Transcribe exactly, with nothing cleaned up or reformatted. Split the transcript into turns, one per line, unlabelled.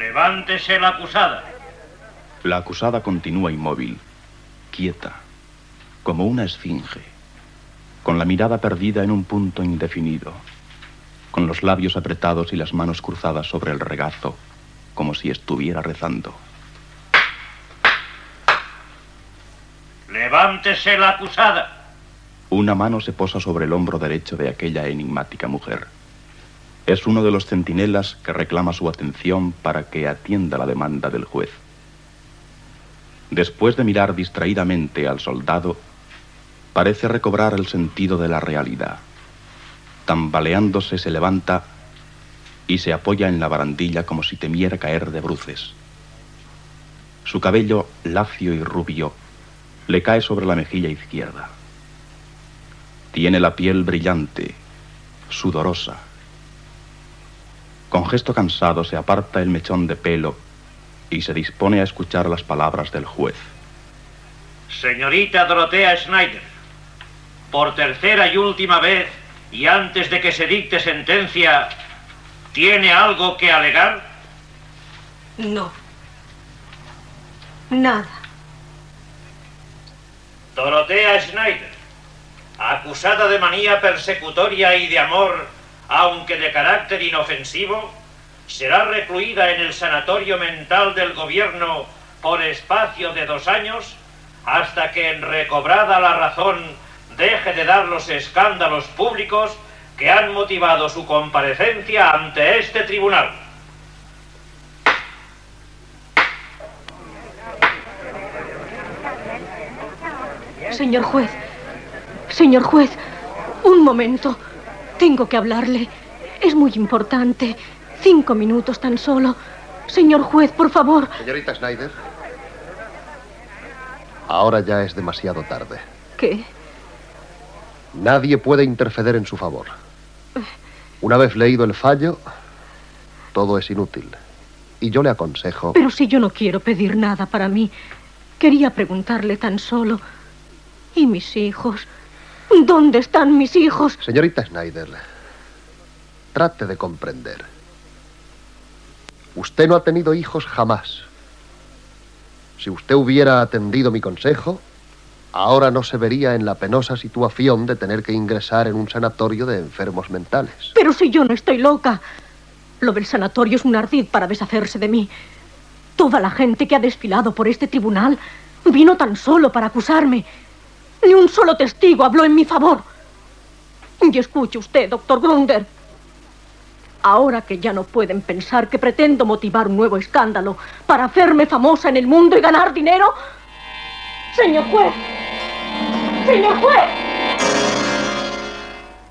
Levántese la acusada.
La acusada continúa inmóvil, quieta, como una esfinge, con la mirada perdida en un punto indefinido, con los labios apretados y las manos cruzadas sobre el regazo, como si estuviera rezando.
Levántese la acusada.
Una mano se posa sobre el hombro derecho de aquella enigmática mujer. Es uno de los centinelas que reclama su atención para que atienda la demanda del juez. Después de mirar distraídamente al soldado, parece recobrar el sentido de la realidad. Tambaleándose se levanta y se apoya en la barandilla como si temiera caer de bruces. Su cabello, lacio y rubio, le cae sobre la mejilla izquierda. Tiene la piel brillante, sudorosa. Con gesto cansado se aparta el mechón de pelo y se dispone a escuchar las palabras del juez.
Señorita Dorotea Schneider, por tercera y última vez, y antes de que se dicte sentencia, ¿tiene algo que alegar?
No. Nada.
Dorotea Schneider, acusada de manía persecutoria y de amor, aunque de carácter inofensivo, será recluida en el sanatorio mental del gobierno por espacio de dos años hasta que, recobrada la razón, deje de dar los escándalos públicos que han motivado su comparecencia ante este tribunal.
Señor juez, señor juez, un momento. Tengo que hablarle. Es muy importante. Cinco minutos tan solo. Señor juez, por favor.
Señorita Schneider, ahora ya es demasiado tarde.
¿Qué?
Nadie puede interceder en su favor. Una vez leído el fallo, todo es inútil. Y yo le aconsejo...
Pero si yo no quiero pedir nada para mí, quería preguntarle tan solo... ¿Y mis hijos? ¿Dónde están mis hijos?
Señorita Schneider, trate de comprender. Usted no ha tenido hijos jamás. Si usted hubiera atendido mi consejo, ahora no se vería en la penosa situación de tener que ingresar en un sanatorio de enfermos mentales.
Pero si yo no estoy loca. Lo del sanatorio es un ardid para deshacerse de mí. Toda la gente que ha desfilado por este tribunal vino tan solo para acusarme. Ni un solo testigo habló en mi favor. Y escuche usted, doctor Grunder. Ahora que ya no pueden pensar que pretendo motivar un nuevo escándalo para hacerme famosa en el mundo y ganar dinero... Señor juez, señor juez.